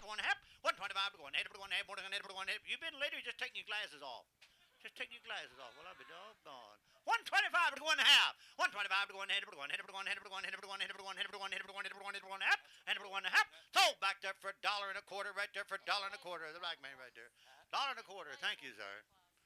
1 half. 125 to go on. Head to go on. Head to go on. You been lady or just taking your glasses off? Just take your glasses off. Well, I'll be doggone. 125 to go in half. 125 to go in head to go on. Head to go on. Head to go on. Head to go on. Head to go on. Head to go on. Head to go on. Head to go on. Head to go on. Half. Head to go on half. Sold back there for $1.25 right there for $1.25. The black man right there. $1.25. Thank you, sir.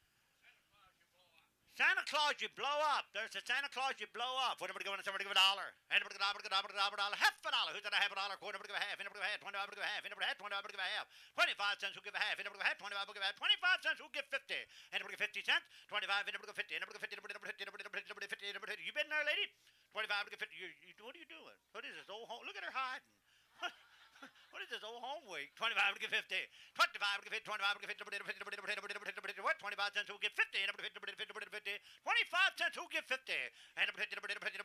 Santa Claus, you blow up. There's a Santa Claus, you blow up. Somebody give $1. Somebody give $1. Anybody give $1. Half a dollar. Who's that? Half a dollar. Quarter. Give a half. Anybody give a half. 25. Give a half. Anybody have 25. Give a half. 25 cents. Who give a half? Anybody give a half. 25. Give a half. 25 cents. Who give 50? Anybody give 50 cents? 25. Anybody give 50. Anybody give 50. Anybody 50. You been there, lady? 25. Give 50. What are you doing? What is this old home? Look at her hiding. What is this old home week? 25 to get 50. 25 to get 50. 25 to get 50. What? 25 cents who get 50. 25 cents who get 50. And 50.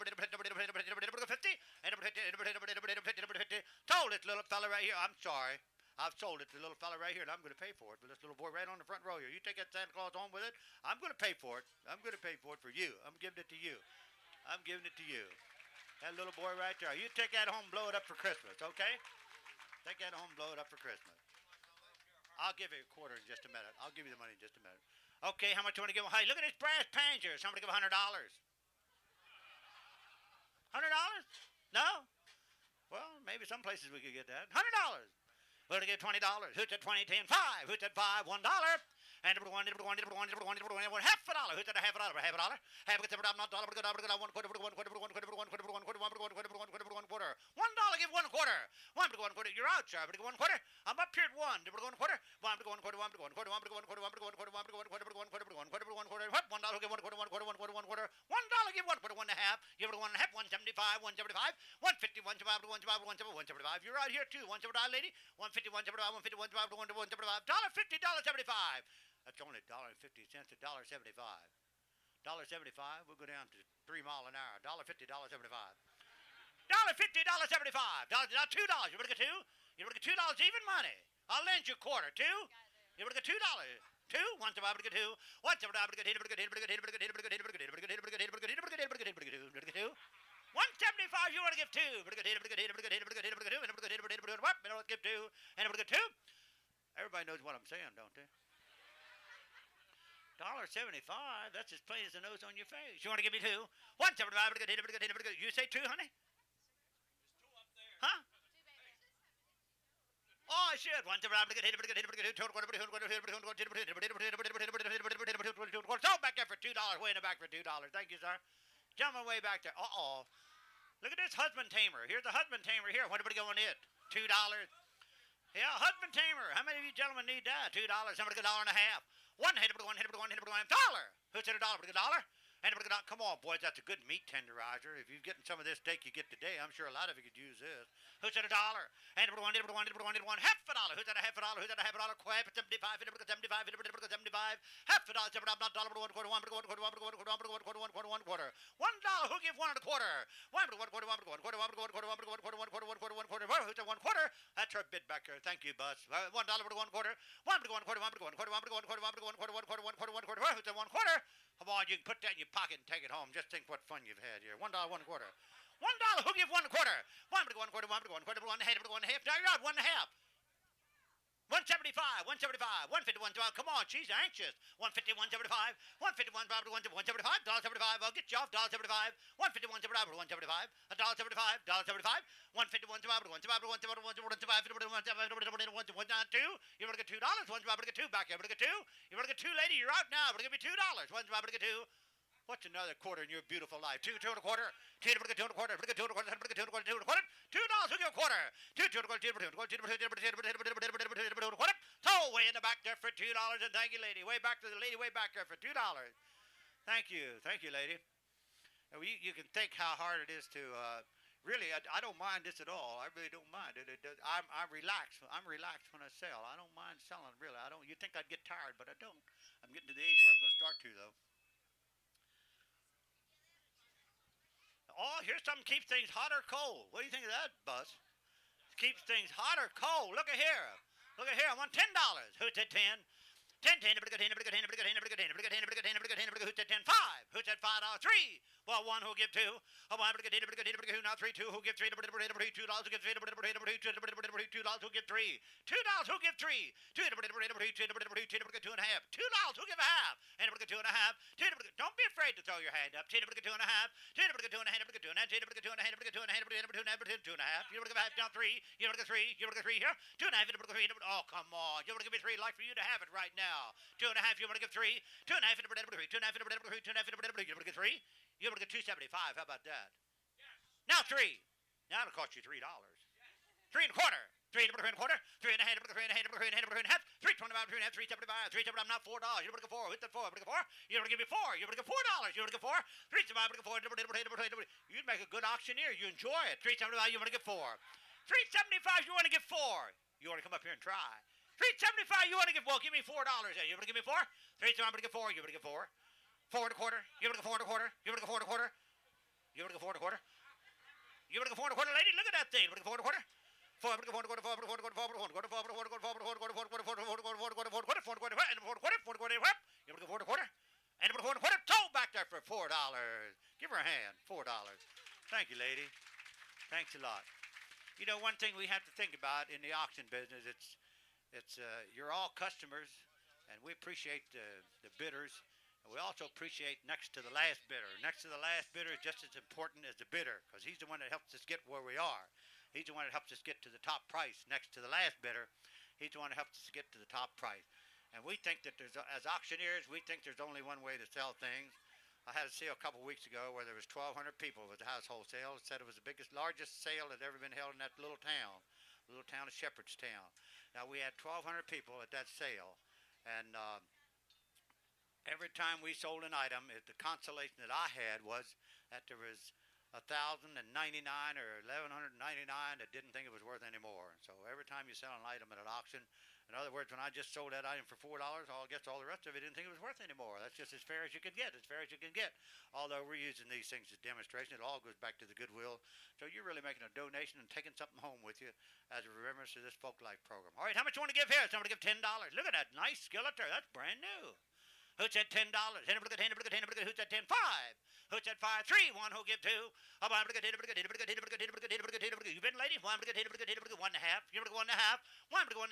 Told this little fella right here. I'm sorry. I've sold it to the little fella right here, and I'm going to pay for it. But this little boy right on the front row here. You take that Santa Claus home with it. I'm going to pay for it. I'm going to pay for it for you. I'm giving it to you. I'm giving it to you. That little boy right there. You take that home and blow it up for Christmas, okay? Take that home and blow it up for Christmas. I'll give you a quarter in just a minute. I'll give you the money in just a minute. Okay, how much do you want to give? Hey, look at this brass pan here. Somebody give $100. $100? No? Well, maybe some places we could get that. $100. We're going to get $20. Who's at 20, 10, 5? Who's at 5? $1. And half a dollar. Who's at a half a dollar? Half a dollar. Half a dollar. Not dollar. $1. Give $1. $1. You're out, sir. $1. I'm up here at $1. $1. $1. $1. Give $1. Give $1. $1 half. Give $1 half. 175. 175. 150. 175. You're out here too. 175, lady. 150. 150. 175. $1.50. $1.75. That's only $1.50. $1.75. $1.75. We'll go down to 3 miles an hour. $1.50. $1.75. $1.50. $1.75. Now $2. You want to get 2? You want to get $2 even money? I'll lend you a quarter. 2? You want to get $2? 2? 175 to get 2. 175 to get 2. 175, you want to give 2. Give 2. And give 2. Everybody knows what I'm saying, don't they? $1.75, that's as plain as the nose on your face. You want to give me 2? 175, you say 2, honey? There's 2 up there. Huh? Oh, I should. 175, so back there for $2, way in the back for $2. Thank you, sir. Gentleman way back there. Uh-oh. Look at this husband tamer. Here's the husband tamer here. What are we going it? $2. Yeah, husband tamer. How many of you gentlemen need that? $2. Somebody get $1.50. $1. $1. Who said $1? $1? And come on, boys, that's a good meat tenderizer. If you're getting some of this steak you get today, I'm sure a lot of you could use this. Who said $1? And $1. Half a dollar. Who's that a half a dollar? Who's that a half a dollar? Quack, 75, 75, 75. Half a dollar, not dollar, $1. $1. Who give $1 1/4? Who's that $1/4? That's her bid back there. Thank you, Buzz. $1 1/4. Who's that $1/4? Come on, you can put that in your pocket and take it home. Just think what fun you've had here. $1 1/4. $1. Who give $1 1/4? $1 half. Now you're out 1 1/2. 175, 175, 150, 175. Come on, she's anxious. 150, 175, 150, 175, $1.75. I'll get you off, $1.75. 150, 175, $1.75, $1.75, $1.75, 150, 175, 175, You want to get $2? 175, get 2 back here. Get 2? You want to get 2, lady? You're out now. Give me $2. 175, get 2. What's another quarter in your beautiful life? 2 $2 1/4. $2 $2 1/4. $2 $2 1/4. $2 $2 1/4. $2 who give a quarter? $2 $2 1/4. So way in the back there for $2, and thank you, lady. Way back to the lady, way back there for $2. Thank you, lady. You can think how hard it is to. Really, I don't mind this at all. I really don't mind it. I'm relaxed. I'm relaxed when I sell. I don't mind selling. Really, I don't. You think I'd get tired, but I don't. I'm getting to the age where I'm going to start to, though. Oh, here's something keeps things hot or cold. What do you think of that, Buzz? Keeps things hot or cold. Look at here. I want $10. Who said 10? 10. Who said 10? 5. Who said $5? 3. Well, one who'll give two. A one who now three, two who'll give three, $2 who'll give three, $2 who'll give three, $2 who'll give three, $2 who'll give three, $2 two and a half, $2 who'll give a half, and $2 and a half, don't be afraid to throw your hand up, $2 and a half, $2 and a half, $2 and a half, $2 and a half, $2 and a half, $2 and a half, $2 and a half, you give a half down three, you give three, you give three here, $2 and a half, oh come on, you want to give me three, like for you to have it right now, $2 and a half, you want to give three, $2 and a half, $2 and a half, $2 and a half, $2 and a half, you want to give three. You're going to get $2.75. How about that? Yes. Now three. Now it'll cost you $3. Yes. 3 and a quarter. 3 and a quarter. 3 and a half. 3 and a half. 3 and a half. 3.25. 3 and a half. 3.75. 3.75. Now $4. You're going to get 4. Hit that 4. You're going to get 4. You're going to give me 4. You're going to get $4. You're going to get 4. 3.75. 4. You'd make a good auctioneer. You enjoy it. 3.75. You want to get 4. 3.75. You want to get 4. You want to come up here and try. 3.75. You want to get, well, give me $4. You want to give me 4? 3.75. I'm going to get 4. You want to get 4. 4 and a quarter. You want to get 4 and a quarter. You want to get 4 and a quarter. You want to get 4 and a quarter. You want to get 4 and a quarter, lady? Look at that thing. You want to get 4 and a quarter. 4 and a quarter. 4 and a quarter. 4 and a quarter. 4 and a quarter. 4 and a quarter. You want to get 4 and a quarter. And $4 and a quarter. Told back there for $4. Give her a hand. $4. Thank you, lady. Thanks a lot. You know, one thing we have to think about in the auction business, it's you're all customers, and we appreciate the bidders. We also appreciate next to the last bidder. Next to the last bidder is just as important as the bidder, because he's the one that helps us get where we are. He's the one that helps us get to the top price. Next to the last bidder, he's the one that helps us get to the top price. And we think that as auctioneers, we think there's only one way to sell things. I had a sale a couple weeks ago where there was 1,200 people. It was a household sale. It said it was the largest sale that ever been held in that little town of Shepherdstown. Now, we had 1,200 people at that sale, and every time we sold an item, the consolation that I had was that there was 1,099 or 1,199 that didn't think it was worth any more. So every time you sell an item at an auction, in other words, when I just sold that item for $4, I guess all the rest of it didn't think it was worth any more. That's just as fair as you can get, Although we're using these things as demonstration, it all goes back to the goodwill. So you're really making a donation and taking something home with you as a remembrance to this Folk Life program. All right, how much you want to give here? Somebody give $10. Look at that nice skillet there. That's brand new. Who said $10? Who said 10? 5. Who said 5? 3. 1 who'll give 2. You've been lady? 1 and a half. You 1 and a half. 1 1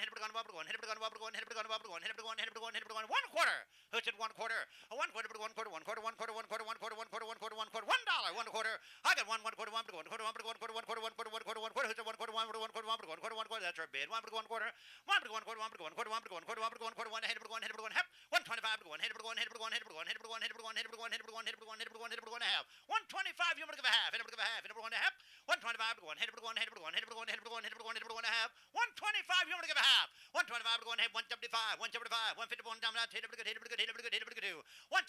quarter. Who said 1 quarter? A 1 quarter, 1 quarter, 1 quarter, 1 quarter, 1 quarter, 1 quarter, 1 quarter, 1 quarter, 1 quarter, $1. 1 quarter. I got 1 quarter, 1 quarter, 1 quarter, 1 quarter, 1 quarter, 1 quarter, 1 quarter, 1 quarter. Who said 1 quarter, 1 quarter, 1 quarter, 1 quarter, 1 quarter, that's our bid. 1 quarter, 1 quarter, 1 quarter, 1 quarter, 1 quarter, 1 quarter, 1 quarter, 1 quarter, 1 quarter, 1 quarter, 1 head, 1 head, 1 half. 125 to 1 head, 1 head, 1 head, 1 head, 1 head, 1 head, 1 head, 1 head, 1 head, 1 head, 1 head, 1 half. 125, you want to give a half, and give a half, and 1 half. 125 to 1 head, 1 head, 1 head, 1 head, 1 head, 1 head, 1 half. 125, you want to give a half. 125 to 1 head, 175, 175, 151 down that, hit a good, 175,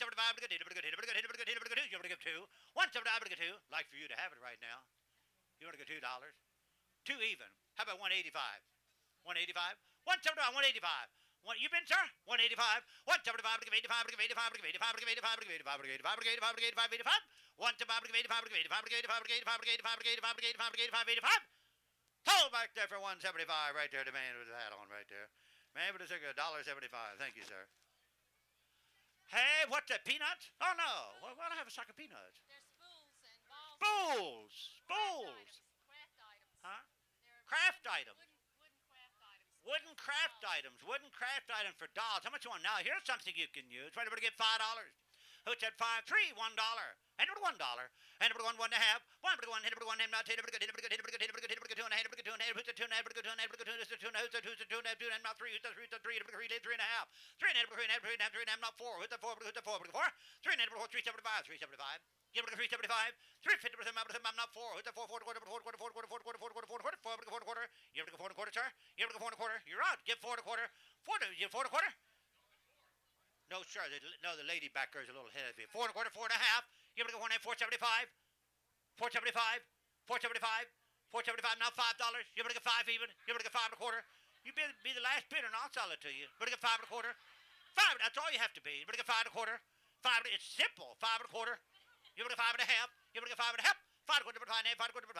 you want to give 2. 175 to 2, like for you to have it right now. You want to give $2. 2 even. How about 185? 185? 175, 185. You been, sir? 185. 175, give 85, give 85, give 85, give 85, give 85, give 85, give 85, give 85, 85. 175, give 85, give 85, give 85, give 85, give 85, give 85, give 85, give 85, 85. Hold back there for 175 right there. The man with the hat on right there. Man with the cigar, $1.75. Thank you, sir. Hey, what's that, peanuts? Oh, no. Why don't I have a sack of peanuts? They're spools and balls. Spools. Craft items. Huh? They're Craft items. Wooden craft items. Wooden craft items for dolls. How much you want? Now, here's something you can use. Try to get $5. Who said 5? 3, $1. And $1. And $1, 1 and a half. 1, 1, hit 1, hit 2 and a half, hit 2 and a half, hit 2 and a half, hit 2 and a half, hit 2 and a half, hit 2 and a half, hit 2 and a half, hit 2 and a half, hit 2 and a half, hit 2 and a half, 2 and a half, 3, 3, 3 and a half. 3 and a half, 3 and a half, 3 and a half, 3 and a half, not 4. Hit the 4, hit the 4, 3 and a half, 375, 375. Give it a 375, 350%, I'm not 4. Hit the 4, 4 quarter, 4 quarter, 4 quarter, 4 quarter, 4 quarter, 4 quarter, 4 quarter. You ever get 4 and a quarter, sir? You ever get 4 and a quarter? You're out. Give 4 and a quarter. 4 to you 4 and a quarter? No, sir. No, the lady back there is a little heavy. 4 and a quarter, 4 and a half. You ever get 1 and 475? 475, 475, 475. Now $5. You ever get 5 even? You ever get 5 and a quarter? You be the last bidder, and I'll sell it to you. You ever get 5 and a quarter? 5. That's all you have to be. You ever get 5 and a quarter? 5. It's simple. 5 and a quarter. You ever get 5 and a half? You ever get 5 and a half? 5 quarter, 5 quarter, 5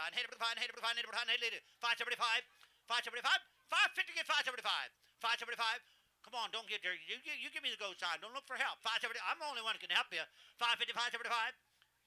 575, 575, 550, get 575, 575. Come on, don't get there. You give me the go sign. Don't look for help. 570. I'm the only one who can help you. 550, 575.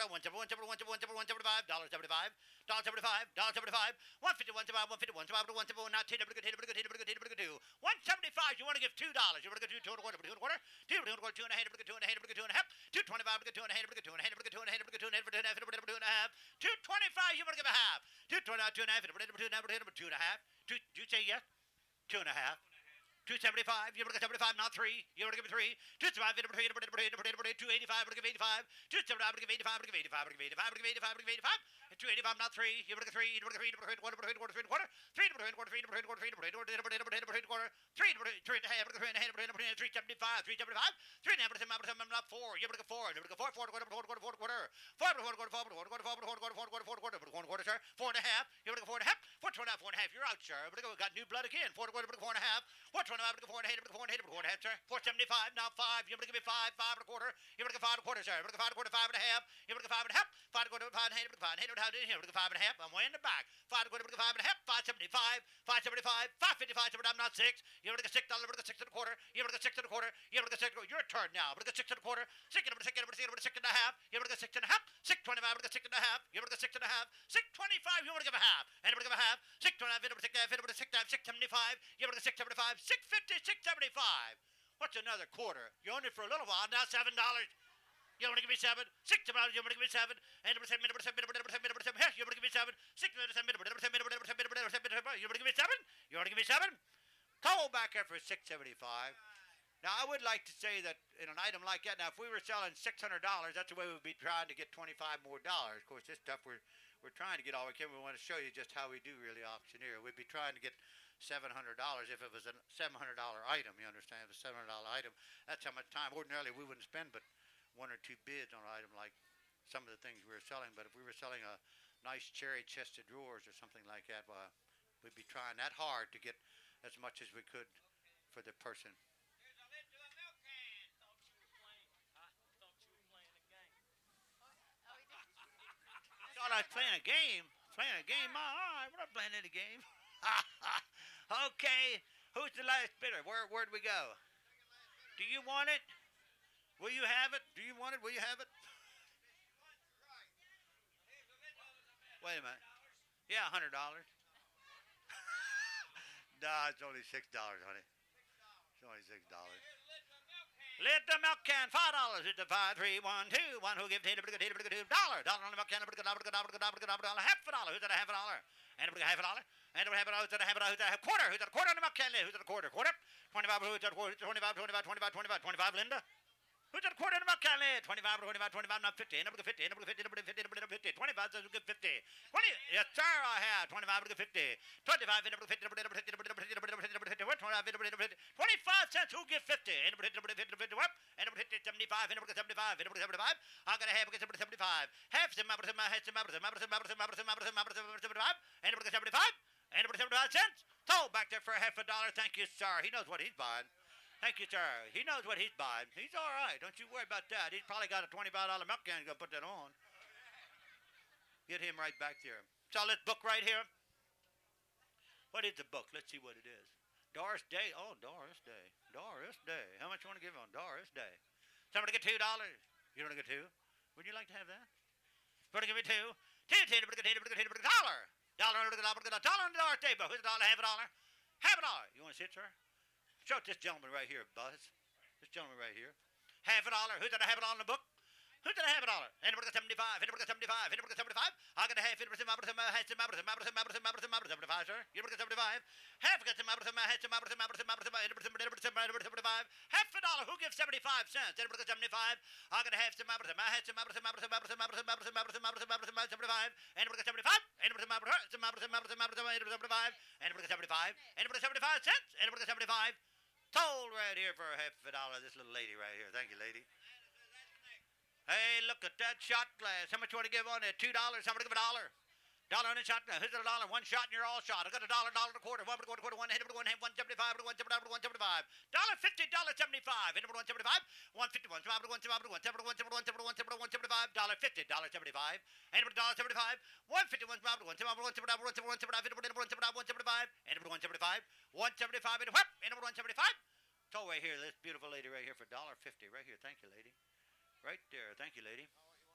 You want to give $2. You want to go 2 and a quarter, 2 and a quarter, 2 and a quarter, 2 and a half, 2 and a half, 2 and a half, 225, 2 and a half, 2 and a half, 2 and a half, 2 and a half, 2 and a half, 2 and a half, 225. You want to give a half. 225, 2 and a half, 2 and a half. Do you say yes? 2 and a half. 275, you want to get 75, not 3. You want to give it 3. 275, 285, give 85. 275, give 85, give 85, give 85, give 85, give 85. 285, not 3. You want to get 3. You want to get 3, quarter, 3 and a quarter, 3 and a quarter, 3 and a quarter, 3 and a quarter, 3 and a quarter, 3 and a half, 3 and a half, 375, 375, 3 and a half, 4. You want to get 4. You want to get 4, 4 quarter, 4 quarter, 4 quarter, 4 quarter, sir. 4 and a half. You want to get 4 and a half. 4 and a half. You're out, sir. We're going to got new blood again. 4 quarter, 4 and a half. 4 and a half, 4 and a half, 4 and a half, sir. 475, now 5. You want to give me 5, 5 and a quarter. You want to get 5 and a quarter, sir. You want to get 5 and a quarter, 5 and a half. You want to get 5 and a half. 5 and a quarter, 5 and a half, 5 and a half. You want to get 5 and a half. I'm way in the back. 5 and a quarter, 5 and a half. 575, 575, 555. I'm not 6. You want to get $6. You want to get 6 and a quarter. You want to get 6 and a quarter. You want to get 6 and a quarter. Your turn now. You want to get 6 and a quarter. 6 and a quarter, 6 and a half. You want to get 6 and a half. 625. You want to get 6 and a half. You want to get 6 and a half. 625. You want to give a half. And you want to give a half. 625. You want to get 675. You want to get 675. 650. 675. What's another quarter? You owned it for a little while. Now $7. You want to give me 7? $6. You want to give me 7? And you want to give me 7? 6. You want to give me 7? You want to give me 7? You want to give me 7? Call back here for 675. Now, I would like to say that in an item like that, now, if we were selling $600, that's the way we'd be trying to get $25 more. Of course, this stuff we're trying to get all we can. We want to show you just how we do really auctioneer. We'd be trying to get $700 if it was a $700 item. You understand? If it's a $700 item, that's how much time. Ordinarily, we wouldn't spend but 1 or 2 bids on an item like some of the things we were selling. But if we were selling a nice cherry chest of drawers or something like that, well, we'd be trying that hard to get as much as we could for the person. Here's a lid to a milk can. Thought you were playing a game. Thought I was playing a game. Playing a game? My eye. We're not playing any game. Okay. Who's the last bidder? Where'd we go? Do you want it? Will you have it? Do you want it? Will you have it? Wait a minute. Yeah, $100. Nah, it's only $6, honey. It's only $6. Lit the milk can, $5. Hit the 5, 3, 1, 2. One who gives $2. Dollar on the milk can, $1. Half a dollar. Who's at a half a dollar? And half a dollar. And half a dollar. Who's at a half a dollar? Who's at a quarter? Who's at a quarter on the milk can? Who's at a quarter? 25. Who's at a quarter? 25. 25. Linda. Who's at a quarter on the milk can? 25, not 50. And 50. 25 says we give 50. 20. Yes, sir, I have. 25 to 50. 25 and 50. 25 cents. Who give 50? And 50. And 75. And 75. I got a half against 75. Half and 75. And 75. And 75 cents. So back there for a half a dollar. Thank you, sir. He knows what he's buying. Thank you, sir. He knows what he's buying. He's all right. Don't you worry about that. He's probably got a $25 milk can. He's going to put that on. Get him right back there. So this book right here. What is the book? Let's see what it is. Doris Day. Oh, Doris Day. Doris Day. How much you want to give on Doris Day? Somebody get $2. You want to get 2? Would you like to have that? Want to give me 2? $2. Dollar on the Doris Day book. Who's a dollar? Half a dollar? Half a dollar. You want to sit, sir? Show it this gentleman right here, Buzz. This gentleman right here. Half a dollar. Who's got a half a dollar in the book? Who's got a half a dollar? Anybody got 75? Anybody got 75? Anybody got 75? I got a half. 75, sir. You got 75? Half got 75. Half a dollar. Who gives 75 cents? Anybody got 75? I got a half. 75. Anybody got 75? Anybody got 75? Anybody got 75? Anybody got 75 cents? Anybody got 75? Told right here for a half a dollar. This little lady right here. Thank you, lady. Hey, look at that shot glass. How much you want to give on it? $2. Somebody give $1. $1 on a shot glass. Here's $1. One shot and you're all shot. I got $1, $1 and a quarter. $1 and a quarter. One head, $1.75. $1.75. $1.50. $1.75. $1.75. $1.50. $1.75. $1.75. $1.75. $1.75. $1.75. $1.75. $1.75. $1.75. Anybody $1.75. $1.50. $1.75. $1.75. $1.75. So right here, this beautiful lady right here for $1.50 right here. Thank you, lady. Right there. Thank you, lady.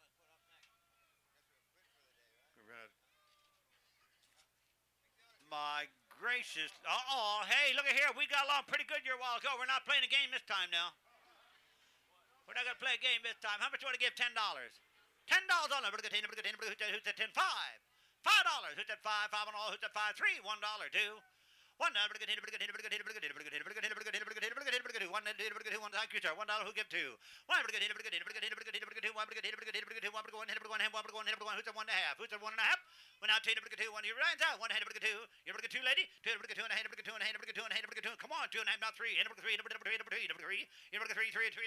My gracious. Hey, look at here. We got along pretty good here a while ago. We're not playing a game this time now. We're not going to play a game this time. How much you want to give? $10. $10 on it. Who's at 10? $5. $5. Who's at 5? 5 on all. Who's at 5? 3. $1. 2. $1. $1. Who give 2? $1. Who give 2? $1. Who give 2? Who's at 1.5? Who's at 1.5? Well, now 2. 1. You rise out. 1. 2. You ever get 2, lady? 2. 2. 2. Come on, 2.5, not 3. 3. You ever get 3? 3. 3.5. 3.5. You ever get 3.5? 3.5.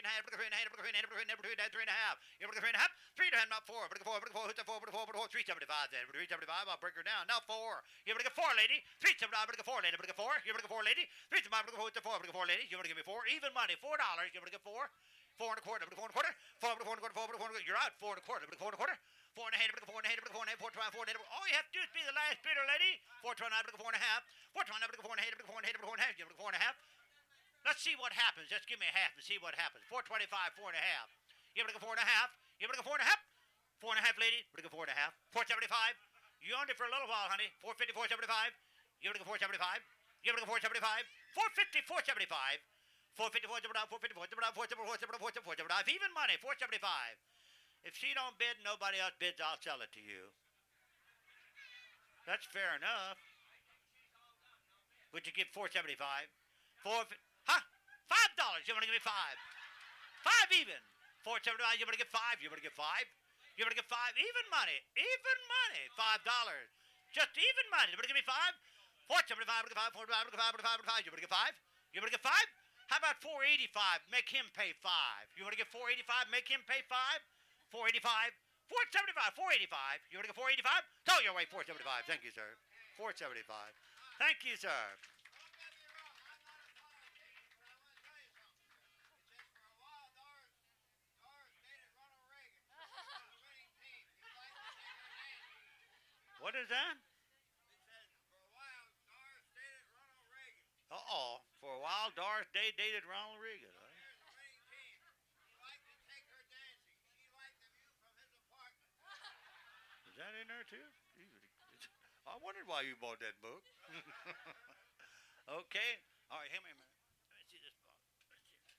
not 4. 4. Who's at 4? 3.75 then. 3.75. I'll break her down. Now 4. You ever get 4, lady? 3.75. I get 4, lady. You ever get 4? You ever get 4, lady? 3.75. Who's at 4? 4, lady. You ever give me 4? Even money. $4. You ever get 4? 4 and a quarter. 4 and a quarter. 4 and a quarter. 4 and a quarter. You're out. 4 and a quarter. 4 and a quarter. 4 and a half. 4 and a half. 4 and a half. 4 and a half. All you have to do is be the last bidder, lady. 4 and a half. 4 and a half. 4 and a half. 4 and a half. 4 and a half. 4 and a half. You ever get 4 and a half? Let's see what happens. Just give me a half and see what happens. 4.25. 4 and a half. You ever get 4 and a half? You ever get 4 and a half? 4 and a half, lady. You ever get 4 and a half? 4.75. You owned it for a little while, honey. 4.50. 4.75. You ever get 4.75? You ever get 4.75? 4.50. 4.75. 4.50. 4.75. Even money. 4.75. If she don't bid, nobody else bids. I'll sell it to you. That's fair enough. Would you give 4.75? $5. You want to give me 5? 5 even. 4.75. You want to get 5? You want to get 5? You want to get 5? Even money. Even money. $5. Just even money. You want to give me 5? 4.75. 4.75. You want to get 5? You want to get 5? How about 4.85? Make him pay 5. You want to get 4.85? Make him pay 5? 4.85. 4.75. 4.85. You want to get 4.85? Go your way. 4.75. Thank you, sir. 4.75. Thank you, sir. What is that? For a while, Doris Day dated Ronald Reagan. Huh? Is that in there too? I wondered why you bought that book. Okay. All right, hang on a minute. Let me see this book.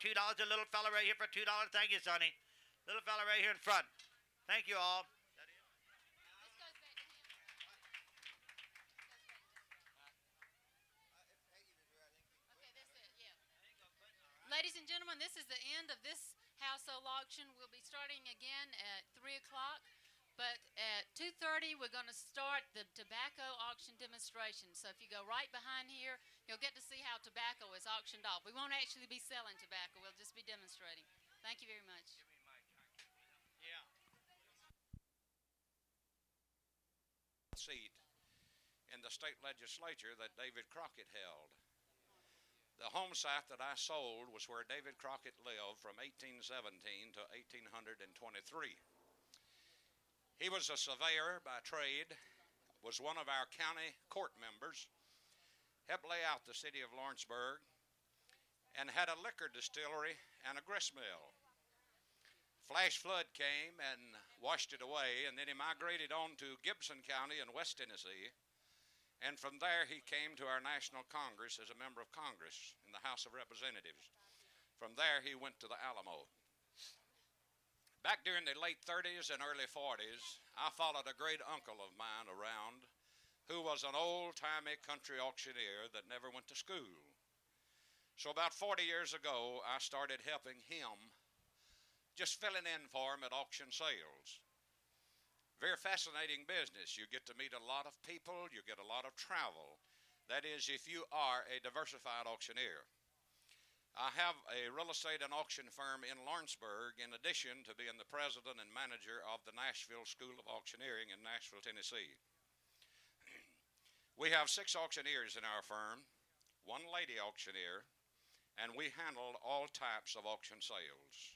$2. A little fella right here for $2. Thank you, Sonny. Little fella right here in front. Thank you all. Ladies and gentlemen, this is the end of this household auction. We'll be starting again at 3 o'clock, but at 2:30 we're going to start the tobacco auction demonstration. So if you go right behind here, you'll get to see how tobacco is auctioned off. We won't actually be selling tobacco. We'll just be demonstrating. Thank you very much. Yeah. Seat in the state legislature that David Crockett held. The home site that I sold was where David Crockett lived from 1817 to 1823. He was a surveyor by trade, was one of our county court members, helped lay out the city of Lawrenceburg, and had a liquor distillery and a grist mill. Flash flood came and washed it away, and then he migrated on to Gibson County in West Tennessee. And from there, he came to our National Congress as a member of Congress in the House of Representatives. From there, he went to the Alamo. Back during the late 30s and early 40s, I followed a great uncle of mine around who was an old-timey country auctioneer that never went to school. So about 40 years ago, I started helping him, just filling in for him at auction sales. Very fascinating business. You get to meet a lot of people. You get a lot of travel. That is, if you are a diversified auctioneer. I have a real estate and auction firm in Lawrenceburg in addition to being the president and manager of the Nashville School of Auctioneering in Nashville, Tennessee. We have 6 auctioneers in our firm, 1 lady auctioneer, and we handle all types of auction sales.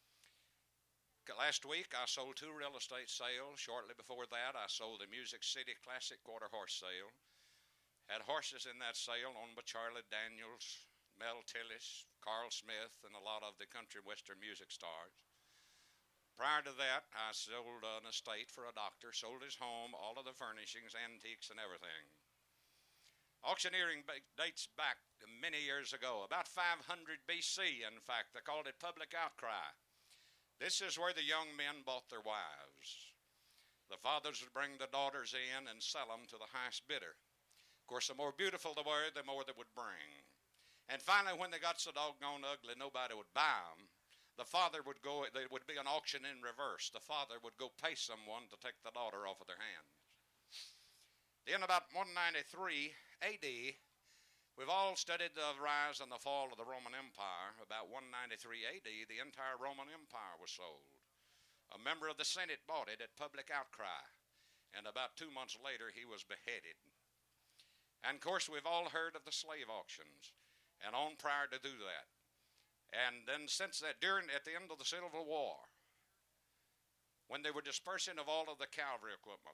Last week, I sold 2 real estate sales. Shortly before that, I sold the Music City Classic Quarter Horse Sale. Had horses in that sale owned by Charlie Daniels, Mel Tillis, Carl Smith, and a lot of the country western music stars. Prior to that, I sold an estate for a doctor, sold his home, all of the furnishings, antiques, and everything. Auctioneering dates back to many years ago, about 500 BC, in fact. They called it public outcry. This is where the young men bought their wives. The fathers would bring the daughters in and sell them to the highest bidder. Of course, the more beautiful they were, the more they would bring. And finally, when they got so doggone ugly, nobody would buy them. The father would go, there would be an auction in reverse. The father would go pay someone to take the daughter off of their hands. In about 193 AD, we've all studied the rise and the fall of the Roman Empire. About 193 AD, the entire Roman Empire was sold. A member of the Senate bought it at public outcry, and about 2 months later, he was beheaded. And of course, we've all heard of the slave auctions, and on prior to do that. And then since that, at the end of the Civil War, when they were dispersing of all of the cavalry equipment,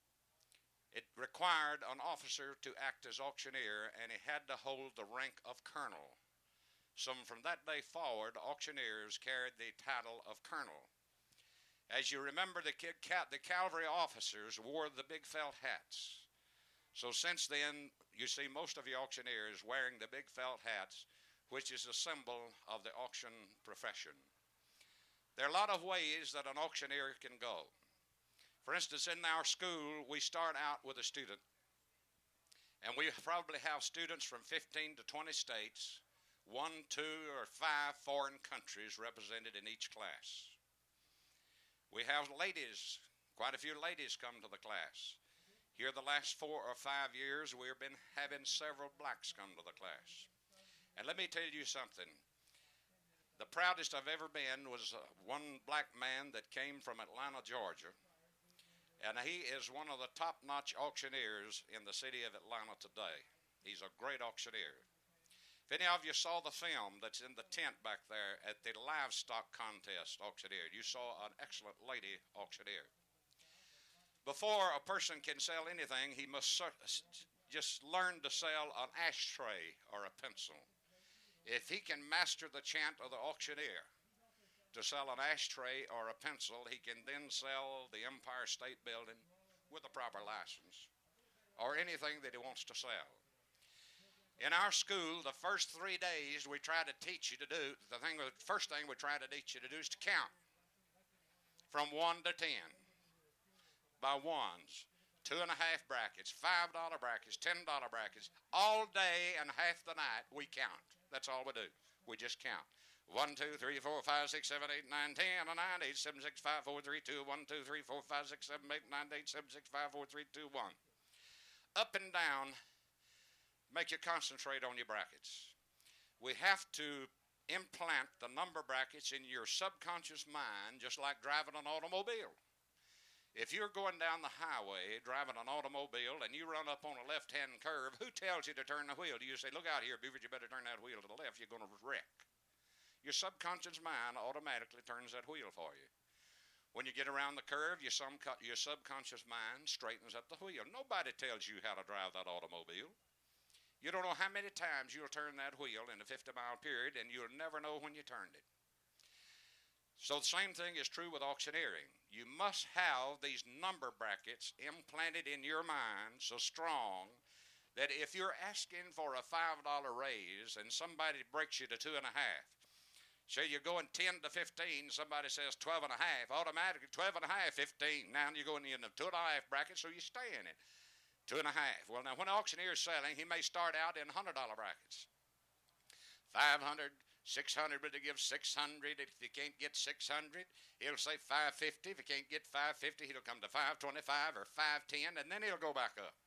it required an officer to act as auctioneer, and he had to hold the rank of colonel. So from that day forward, auctioneers carried the title of colonel. As you remember, the cavalry officers wore the big felt hats. So since then, you see most of the auctioneers wearing the big felt hats, which is a symbol of the auction profession. There are a lot of ways that an auctioneer can go. For instance, in our school, we start out with a student, and we probably have students from 15 to 20 states, 1, 2, or 5 foreign countries represented in each class. We have ladies, quite a few ladies come to the class. Here the last 4 or 5 years, we've been having several blacks come to the class. And let me tell you something. The proudest I've ever been was one black man that came from Atlanta, Georgia. And he is one of the top-notch auctioneers in the city of Atlanta today. He's a great auctioneer. If any of you saw the film that's in the tent back there at the livestock contest auctioneer, you saw an excellent lady auctioneer. Before a person can sell anything, he must just learn to sell an ashtray or a pencil. If he can master the chant of the auctioneer, to sell an ashtray or a pencil, he can then sell the Empire State Building with a proper license or anything that he wants to sell. In our school, the first 3 days we try to teach you to do, the first thing we try to teach you to do is to count from 1 to 10 by ones, 2.5 brackets, $5 brackets, $10 brackets. All day and half the night we count. That's all we do. We just count. 1, 2, 3, 4, 5, 6, 7, 8, 9, 10, 9, 8, 7, 6, 5, 4, 3, 2, 1, 2, 3, 4, 5, 6, 7, 8, 9, 8, 7, 6, 5, 4, 3, 2, 1. Up and down, make you concentrate on your brackets. We have to implant the number brackets in your subconscious mind, just like driving an automobile. If you're going down the highway driving an automobile and you run up on a left-hand curve, who tells you to turn the wheel? Do you say, look out here, Beaver, you better turn that wheel to the left, you're going to wreck? Your subconscious mind automatically turns that wheel for you. When you get around the curve, your subconscious mind straightens up the wheel. Nobody tells you how to drive that automobile. You don't know how many times you'll turn that wheel in a 50-mile period, and you'll never know when you turned it. So the same thing is true with auctioneering. You must have these number brackets implanted in your mind so strong that if you're asking for a $5 raise and somebody breaks you to 2.5, so you're going 10 to 15, somebody says 12.5, automatically 12.5, 15. Now you're going in the 2.5 bracket, so you stay in it. 2.5. Well, now when an auctioneer is selling, he may start out in $100 brackets. 500, 600, but he gives 600. If he can't get 600, he'll say 550. If he can't get 550, he'll come to 525 or 510, and then he'll go back up.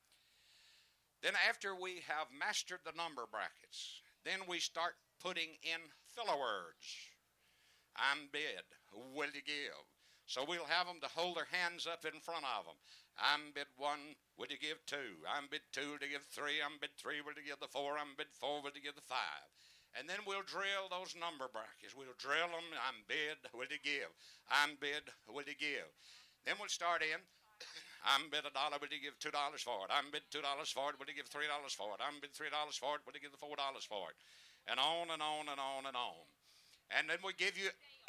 Then after we have mastered the number brackets, then we start putting in filler words. I'm bid, will you give? So we'll have them to hold their hands up in front of them. I'm bid 1, will you give 2? I'm bid 2, will you give 3? I'm bid 3, will you give the 4? I'm bid 4, will you give the 5? And then we'll drill those number brackets. We'll drill them. I'm bid, will you give? I'm bid, will you give? Then we'll start in. I'm bid $1, will you give $2 for it? I'm bid $2 for it, will you give $3 for it? I'm bid $3 for it, will you give the $4 for it? And on and on and on and on. And then we give you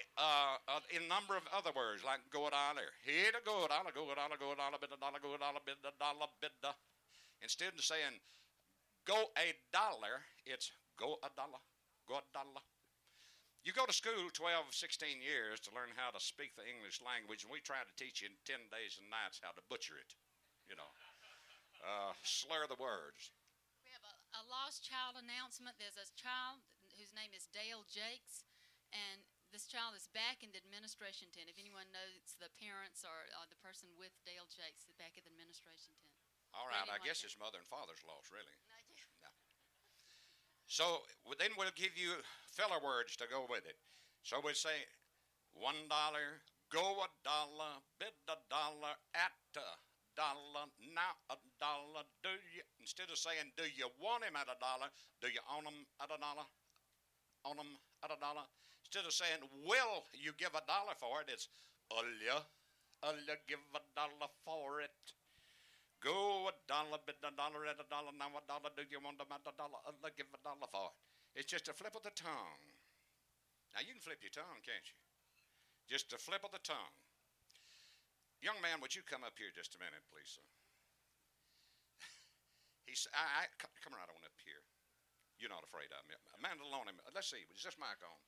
a number of other words, like go a dollar. Here to go a dollar, go a dollar, go a dollar, bid a dollar, go a dollar, bid a dollar, bid a. Instead of saying Go a dollar. It's go a dollar. Go a dollar. You go to school 12, 16 years to learn how to speak the English language, and we try to teach you in 10 days and nights how to butcher it. You know, slur the words. We have a lost child announcement. There's a child whose name is Dale Jakes, and this child is back in the administration tent. If anyone knows the parents or the person with Dale Jakes, back at the administration tent. All right, I guess his mother and father's lost, really. No. So then we'll give you filler words to go with it. So we'll say $1, go a dollar, bid a dollar, at a dollar, now a dollar, do you, instead of saying do you want him at a dollar, do you own him at a dollar? Own him at a dollar? Instead of saying will you give a dollar for it, it's will you give a dollar for it? Go a dollar, bid a dollar, at a dollar, now a dollar, do you want them at a dollar, give a dollar for it? It's just a flip of the tongue. Now you can flip your tongue, can't you? Just a flip of the tongue. Young man, would you come up here just a minute, please, sir? Come right on up here. You're not afraid of me. Amanda Loney, let's see, is this mic on?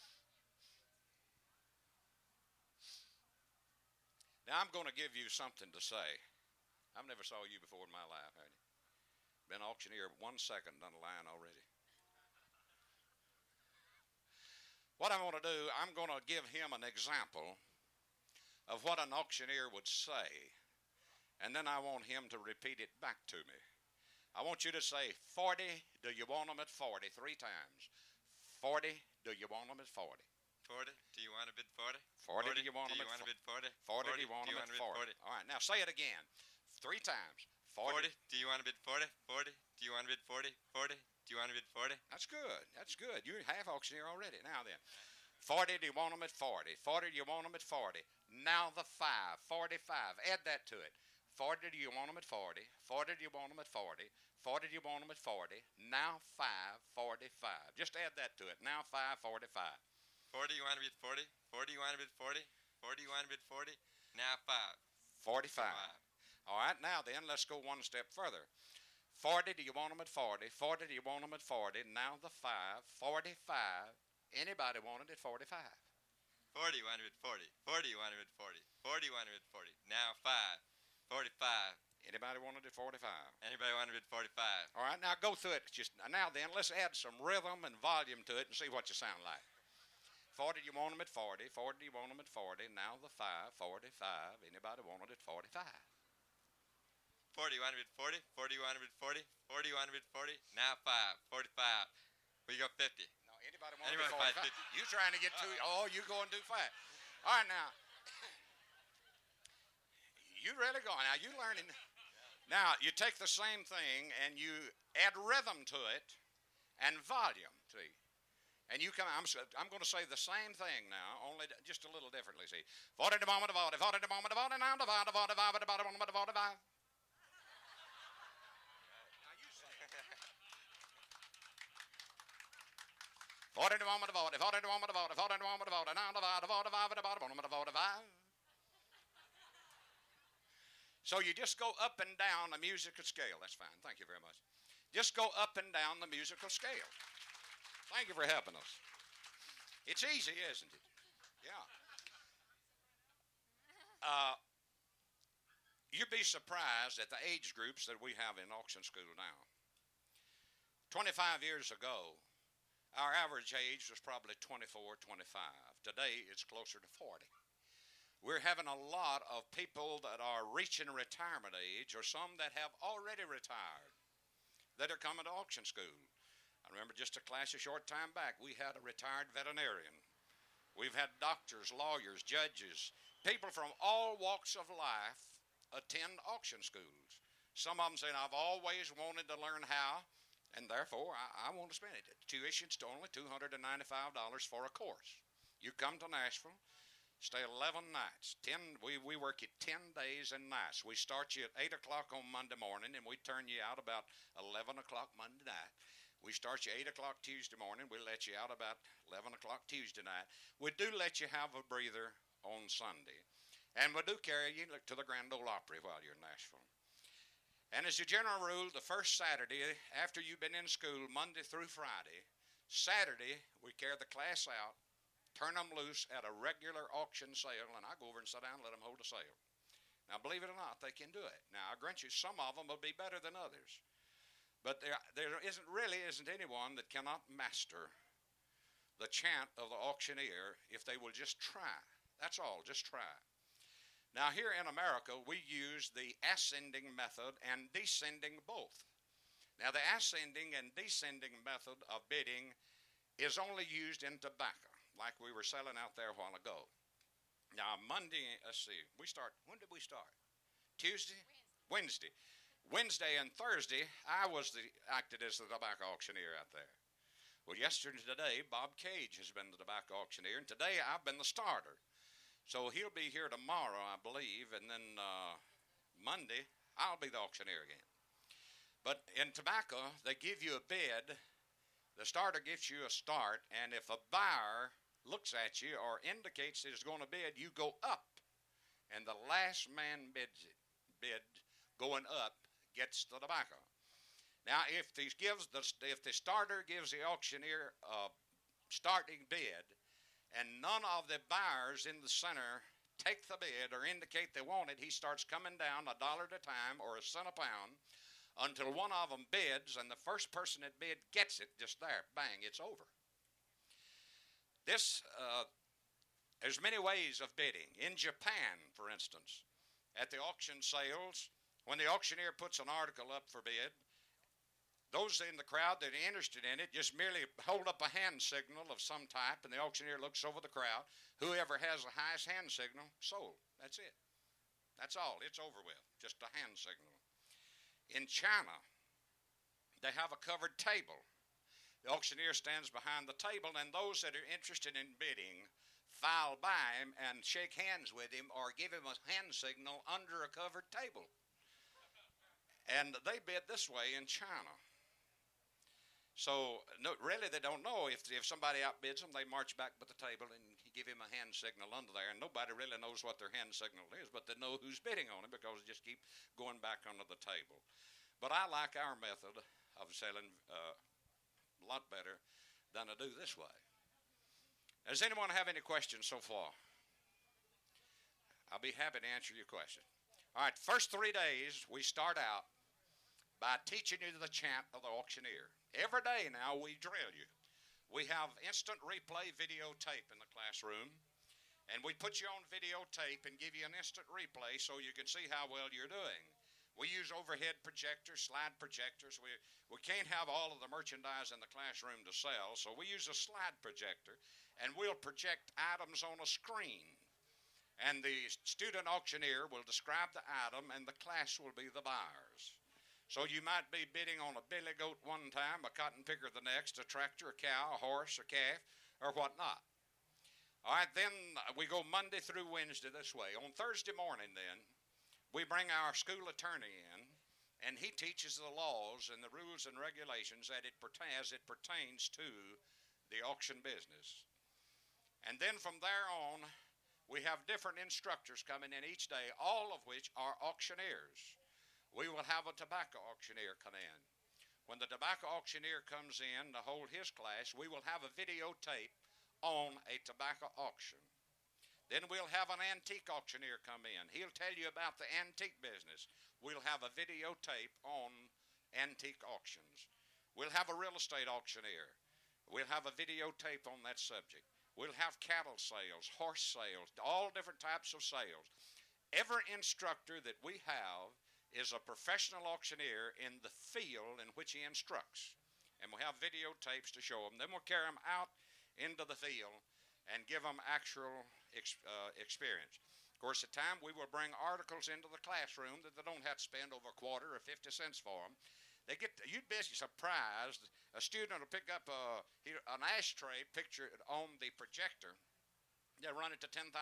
Now I'm going to give you something to say. I've never saw you before in my life, had you? Been auctioneer 1 second down the line already. What I'm going to do, I'm going to give him an example of what an auctioneer would say, and then I want him to repeat it back to me. I want you to say 40, do you want them at 40, 3 times. 40, do you want them at 40? 40, do you want to bid 40? 40, do you want them at 40? 40, 40, do you want them at 40? All right, now say it again. 3 times. 40, do you want to bid 40? 40, do you want to bid 40? 40, do you want to bid 40? That's good. That's good. You're half auctioneer already. Now then. 40, do you want them at 40? 40, do you want them at 40? Now the 5, 45. Add that to it. 40, do you want them at 40? 40, do you want them at 40? 40, do you want them at 40? Now 5, 45. Just add that to it. Now 5, 45. 40, you want to bid 40? 40, you want to bid 40? 40, you want to bid 40? Now 5. 45. All right, now then, let's go 1 step further. 40, do you want them at 40? 40, do you want them at 40? Now the 5, 45. Anybody want it at 45? 40, you want to bid 40? 40, you want to bid 40? 40, you want to bid 40? Now 5, 45. Anybody want it at 45? Anybody want to bid 45? All right, now go through it. Just now then, let's add some rhythm and volume to it and see what you sound like. 40, you want them at 40? 40, you want them at 40? Now the 5, 45. Anybody want it at 45? 40, you want to bid 40? 40, you want to bid 40? 40, you want to bid 40? Now 5, 45. We got 50. No, anybody want to bid 45? You trying to get too, you going too fast. All right, now. You really going. Now, you learning. Now, you take the same thing and you add rhythm to it and volume, see. And you come, I'm going to say the same thing now, only just a little differently, see. 40 to moment of 40, 40 to moment of 40, now to 40, 45, to 45. Forty to 40, 40 to 40, 40 to 40, now to 45, to 45. So you just go up and down the musical scale. That's fine. Thank you very much. Just go up and down the musical scale. Thank you for helping us. It's easy, isn't it? Yeah. You'd be surprised at the age groups that we have in auction school now. 25 years ago, our average age was probably 24, 25. Today, it's closer to 40. We're having a lot of people that are reaching retirement age, or some that have already retired, that are coming to auction school. I remember just a class a short time back, we had a retired veterinarian. We've had doctors, lawyers, judges, people from all walks of life attend auction schools. Some of them saying, I've always wanted to learn how, and therefore I want to spend it. Tuition's only $295 for a course. You come to Nashville, stay 11 nights. We work it 10 days and nights. We start you at 8 o'clock on Monday morning, and we turn you out about 11 o'clock Monday night. We start you 8 o'clock Tuesday morning. We let you out about 11 o'clock Tuesday night. We do let you have a breather on Sunday. And we do carry you to the Grand Ole Opry while you're in Nashville. And as a general rule, the first Saturday after you've been in school, Monday through Friday, Saturday we carry the class out, turn them loose at a regular auction sale, and I go over and sit down and let them hold a sale. Now, believe it or not, they can do it. Now, I grant you some of them will be better than others. But there isn't anyone that cannot master the chant of the auctioneer if they will just try. That's all, just try. Now, here in America, we use the ascending method and descending both. Now, the ascending and descending method of bidding is only used in tobacco, like we were selling out there a while ago. Now, Monday, let's see, when did we start? Tuesday? Wednesday. Wednesday and Thursday, I acted as the tobacco auctioneer out there. Well, yesterday and today, Bob Cage has been the tobacco auctioneer, and today I've been the starter. So he'll be here tomorrow, I believe, and then Monday, I'll be the auctioneer again. But in tobacco, they give you a bid. The starter gives you a start, and if a buyer looks at you or indicates that he's going to bid, you go up, and the last man bid going up gets the tobacco. Now, if the starter gives the auctioneer a starting bid, and none of the buyers in the center take the bid or indicate they want it, he starts coming down $1 at a time or a cent a pound until one of them bids, and the first person that bid gets it just there. Bang, it's over. There's many ways of bidding. In Japan, for instance, at the auction sales, when the auctioneer puts an article up for bid, those in the crowd that are interested in it just merely hold up a hand signal of some type, and the auctioneer looks over the crowd. Whoever has the highest hand signal, sold. That's it. That's all. It's over with. Just a hand signal. In China, they have a covered table. The auctioneer stands behind the table, and those that are interested in bidding file by him and shake hands with him or give him a hand signal under a covered table. And they bid this way in China. So, no, really, they don't know. If somebody outbids them, they march back by the table and give him a hand signal under there. And nobody really knows what their hand signal is, but they know who's bidding on it because they just keep going back under the table. But I like our method of selling a lot better than I do this way. Does anyone have any questions so far? I'll be happy to answer your question. All right, first 3 days, we start out by teaching you the chant of the auctioneer. Every day now we drill you. We have instant replay videotape in the classroom, and we put you on videotape and give you an instant replay so you can see how well you're doing. We use overhead projectors, slide projectors. We can't have all of the merchandise in the classroom to sell, so we use a slide projector, and we'll project items on a screen. And the student auctioneer will describe the item, and the class will be the buyers. So you might be bidding on a billy goat one time, a cotton picker the next, a tractor, a cow, a horse, a calf, or whatnot. All right, then we go Monday through Wednesday this way. On Thursday morning then, we bring our school attorney in, and he teaches the laws and the rules and regulations as it pertains to the auction business. And then from there on, we have different instructors coming in each day, all of which are auctioneers. We will have a tobacco auctioneer come in. When the tobacco auctioneer comes in to hold his class, we will have a videotape on a tobacco auction. Then we'll have an antique auctioneer come in. He'll tell you about the antique business. We'll have a videotape on antique auctions. We'll have a real estate auctioneer. We'll have a videotape on that subject. We'll have cattle sales, horse sales, all different types of sales. Every instructor that we have is a professional auctioneer in the field in which he instructs. And we'll have videotapes to show them. Then we'll carry them out into the field and give them actual experience. Of course, at times we will bring articles into the classroom that they don't have to spend over a quarter or 50 cents for them. You'd be surprised. A student will pick up an ashtray pictured on the projector. They'll run it to $10,000.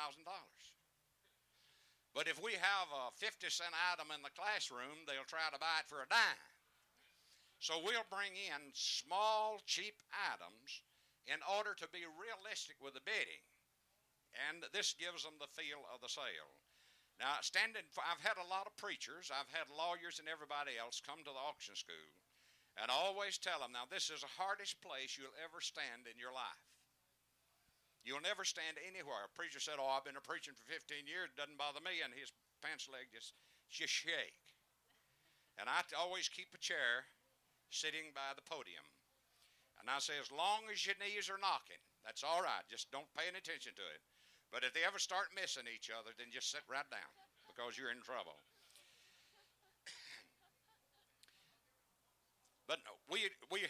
But if we have a 50-cent item in the classroom, they'll try to buy it for a dime. So we'll bring in small, cheap items in order to be realistic with the bidding. And this gives them the feel of the sale. Now, I've had a lot of preachers, I've had lawyers and everybody else come to the auction school, and I always tell them, now, this is the hardest place you'll ever stand in your life. You'll never stand anywhere. A preacher said, oh, I've been preaching for 15 years, it doesn't bother me, and his pants leg just shake. And I always keep a chair sitting by the podium. And I say, as long as your knees are knocking, that's all right. Just don't pay any attention to it. But if they ever start missing each other, then just sit right down because you're in trouble. But we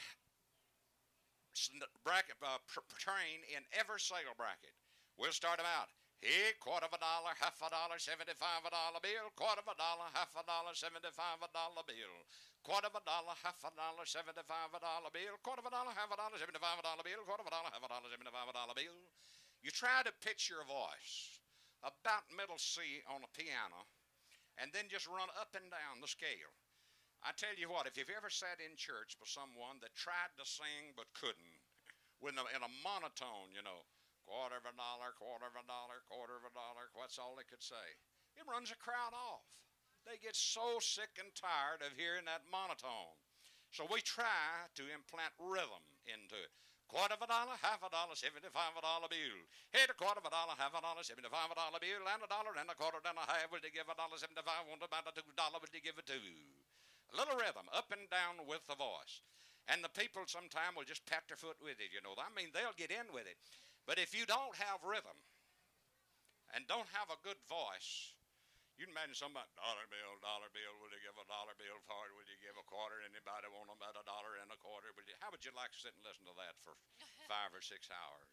train in every sale bracket. We'll start them out. Hey, $25, $50, $75 bill, $25, $50, $75 bill. $25, $50, $75 bill, $25, $50, $75 bill, $25, $50, $75 bill. You try to pitch your voice about middle C on a piano and then just run up and down the scale. I tell you what, if you've ever sat in church with someone that tried to sing but couldn't, in a monotone, you know, quarter of a dollar, quarter of a dollar, quarter of a dollar, that's all they could say. It runs a crowd off. They get so sick and tired of hearing that monotone. So we try to implant rhythm into it. Quarter of a dollar, half a dollar, $75 bill. Hey, a quarter of a dollar, half a dollar, $75 bill, and a dollar and a quarter and a half. Will you give $1.75? Want about $2? Will you give it $2? A little rhythm, up and down with the voice. And the people sometime will just pat their foot with it, you know. I mean, they'll get in with it. But if you don't have rhythm and don't have a good voice, you can imagine somebody, dollar bill, will you give $1 bill for it? Will you give a quarter? Anybody want about $1.25? How would you like to sit and listen to that for 5 or 6 hours?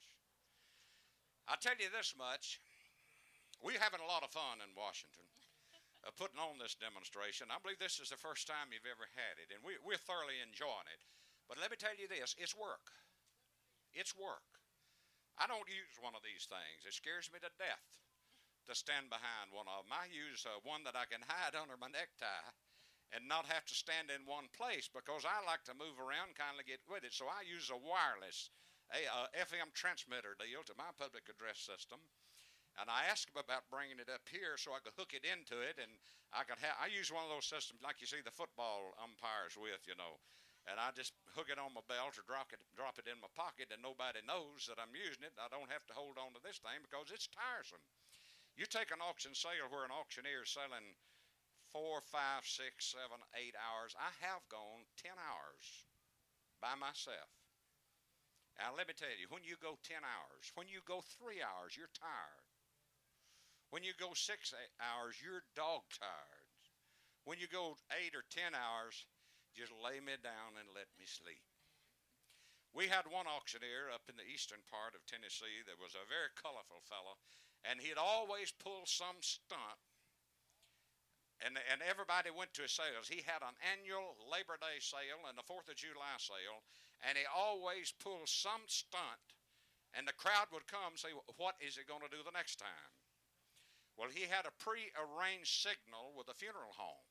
I'll tell you this much. We're having a lot of fun in Washington putting on this demonstration. I believe this is the first time you've ever had it, and we're thoroughly enjoying it. But let me tell you this, it's work. It's work. I don't use one of these things. It scares me to death to stand behind one of them. I use one that I can hide under my necktie and not have to stand in one place because I like to move around, kind of get with it. So I use a wireless FM transmitter deal to my public address system. And I asked him about bringing it up here so I could hook it into it, and I use one of those systems like you see the football umpires with, you know. And I just hook it on my belt or drop it in my pocket, and nobody knows that I'm using it. I don't have to hold on to this thing because it's tiresome. You take an auction sale where an auctioneer is selling 4, 5, 6, 7, 8 hours. I have gone 10 hours by myself. Now, let me tell you, when you go 10 hours, when you go 3 hours, you're tired. When you go 6 hours, you're dog tired. When you go 8 or 10 hours, just lay me down and let me sleep. We had one auctioneer up in the eastern part of Tennessee that was a very colorful fellow, and he'd always pull some stunt, and everybody went to his sales. He had an annual Labor Day sale and a 4th of July sale, and he always pulled some stunt, and the crowd would come and say, what is he going to do the next time? Well, he had a pre-arranged signal with the funeral home.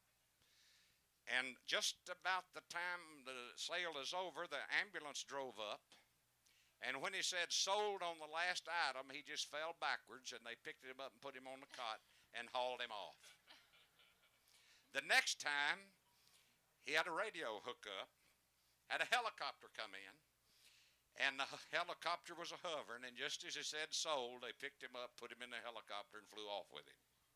And just about the time the sale is over, the ambulance drove up. And when he said sold on the last item, he just fell backwards, and they picked him up and put him on the cot and hauled him off. The next time, he had a radio hookup, had a helicopter come in, and the helicopter was hovering, and just as he said sold, they picked him up, put him in the helicopter, and flew off with him.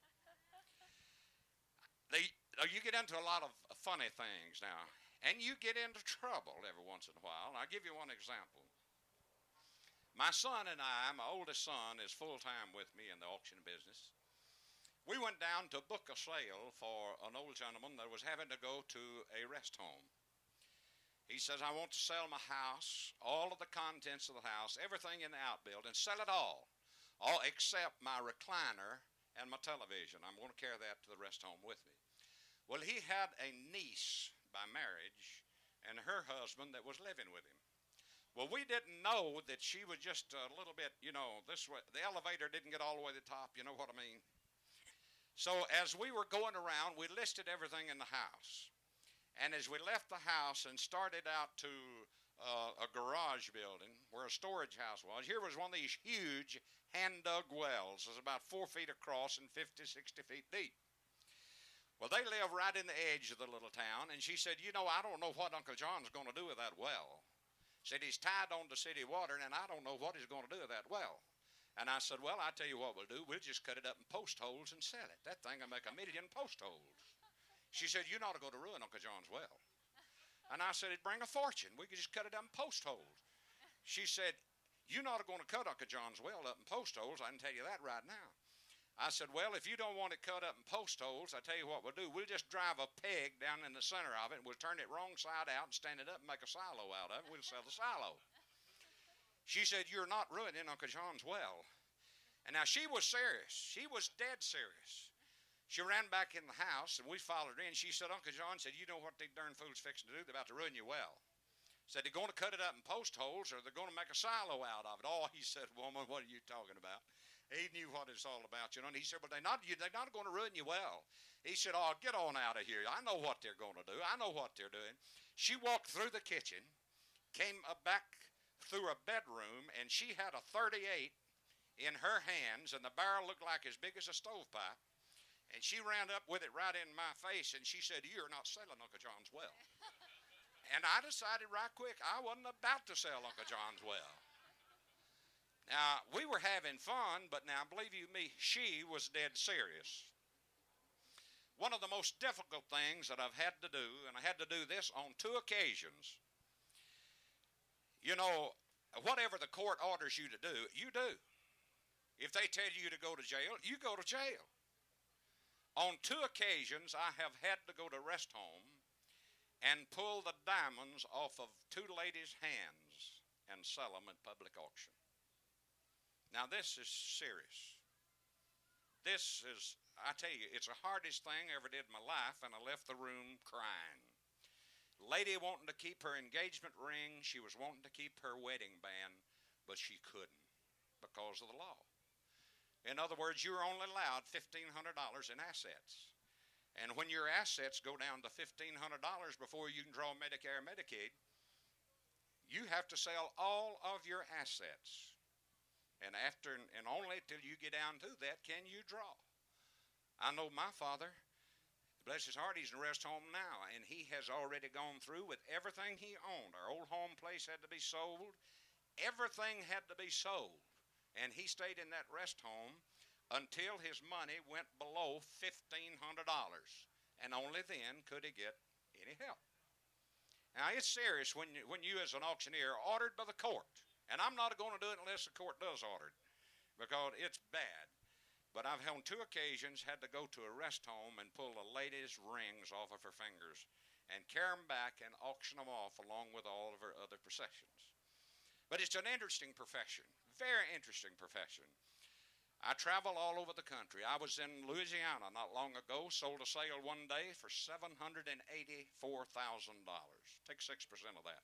You get into a lot of funny things now, and you get into trouble every once in a while. And I'll give you one example. My son and my oldest son, is full-time with me in the auction business. We went down to book a sale for an old gentleman that was having to go to a rest home. He says, I want to sell my house, all of the contents of the house, everything in the outbuilding, sell it all except my recliner and my television. I'm going to carry that to the rest home with me. Well, he had a niece by marriage and her husband that was living with him. Well, we didn't know that she was just a little bit, you know, this way. The elevator didn't get all the way to the top, you know what I mean? So as we were going around, we listed everything in the house. And as we left the house and started out to a garage building where a storage house was. Here was one of these huge hand-dug wells. It was about 4 feet across and 50, 60 feet deep. Well, they live right in the edge of the little town, and she said, you know, I don't know what Uncle John's going to do with that well. Said he's tied on to city water, and I don't know what he's going to do with that well. And I said, well, I tell you what we'll do. We'll just cut it up in post holes and sell it. That thing will make 1 million post holes. She said, you ought to go to ruin Uncle John's well. And I said, it'd bring a fortune. We could just cut it up in post holes. She said, you're not going to cut Uncle John's well up in post holes. I can tell you that right now. I said, well, if you don't want it cut up in post holes, I tell you what we'll do. We'll just drive a peg down in the center of it, and we'll turn it wrong side out and stand it up and make a silo out of it. We'll sell the silo. She said, you're not ruining Uncle John's well. And now she was serious. She was dead serious. She ran back in the house, and we followed her in. She said, Uncle John said, you know what they darn fools fixing to do? They're about to ruin your well. Said, they're going to cut it up in post holes, or they're going to make a silo out of it. Oh, he said, woman, what are you talking about? He knew what it's all about, you know. And he said, well, they're not going to ruin you well. He said, oh, get on out of here. I know what they're going to do. I know what they're doing. She walked through the kitchen, came back through a bedroom, and she had a .38 in her hands, and the barrel looked like as big as a stovepipe. And she ran up with it right in my face, and she said, you're not selling Uncle John's well. And I decided right quick I wasn't about to sell Uncle John's well. Now, we were having fun, but now, believe you me, she was dead serious. One of the most difficult things that I've had to do, and I had to do this on 2 occasions. You know, whatever the court orders you to do, you do. If they tell you to go to jail, you go to jail. On 2 occasions, I have had to go to rest home and pull the diamonds off of 2 ladies' hands and sell them at public auction. Now, this is serious. This is, I tell you, it's the hardest thing I ever did in my life, and I left the room crying. Lady wanting to keep her engagement ring, she was wanting to keep her wedding band, but she couldn't because of the law. In other words, you're only allowed $1,500 in assets. And when your assets go down to $1,500 before you can draw Medicare or Medicaid, you have to sell all of your assets. And only till you get down to that can you draw. I know my father, bless his heart, he's in a rest home now, and he has already gone through with everything he owned. Our old home place had to be sold. Everything had to be sold. And he stayed in that rest home until his money went below $1,500. And only then could he get any help. Now, it's serious when you as an auctioneer are ordered by the court. And I'm not going to do it unless the court does order it, because it's bad. But I've on 2 occasions had to go to a rest home and pull the lady's rings off of her fingers and carry them back and auction them off along with all of her other possessions. But it's an interesting profession, very interesting profession. I travel all over the country. I was in Louisiana not long ago, sold a sale one day for $784,000. Take 6% of that.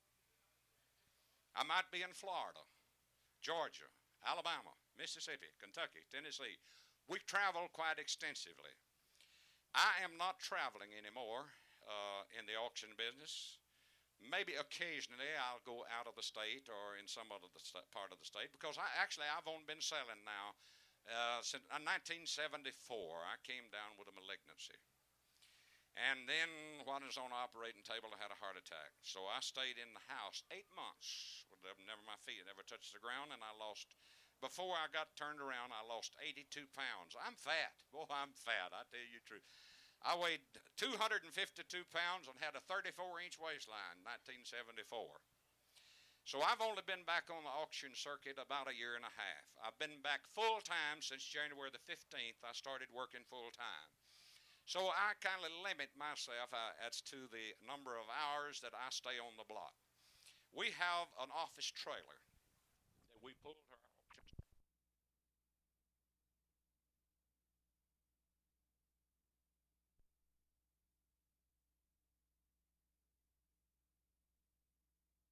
I might be in Florida, Georgia, Alabama, Mississippi, Kentucky, Tennessee. We travel quite extensively. I am not traveling anymore in the auction business. Maybe occasionally I'll go out of the state or in some other part of the state, because I've only been selling now since 1974. I came down with a malignancy. And then when I was on the operating table, I had a heart attack. So I stayed in the house 8 months. Never my feet never touched the ground, and I lost, before I got turned around, I lost 82 pounds. I'm fat. Boy, I'm fat. I tell you the truth. I weighed 252 pounds and had a 34-inch waistline in 1974. So I've only been back on the auction circuit about 1.5 years. I've been back full-time since January the 15th. I started working full-time. So I kind of limit myself as to the number of hours that I stay on the block. We have an office trailer that we pull to our